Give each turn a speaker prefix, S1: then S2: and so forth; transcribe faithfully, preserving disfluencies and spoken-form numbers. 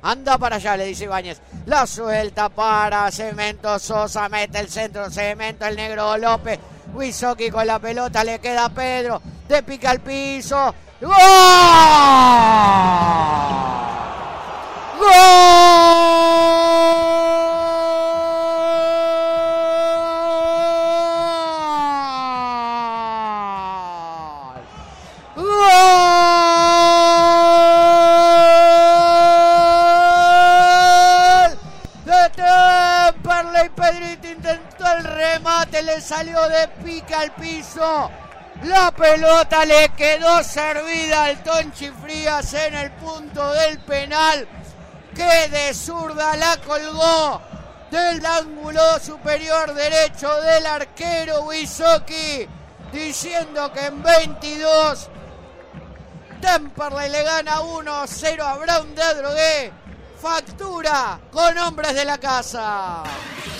S1: Anda para allá, le dice Ibáñez. La suelta para Cemento Sosa. Mete el centro. Cemento el negro López. Wisocki con la pelota. Le queda a Pedro. De pica al piso. ¡Gol! ¡Gol! Pedrito intentó el remate, le salió de pica al piso. La pelota le quedó servida al Tonchi Frías en el punto del penal, que de zurda la colgó del ángulo superior derecho del arquero Wisocki, diciendo que en veintidós Temperley le gana uno a cero a Brown de Adrogué. Factura con hombres de la casa.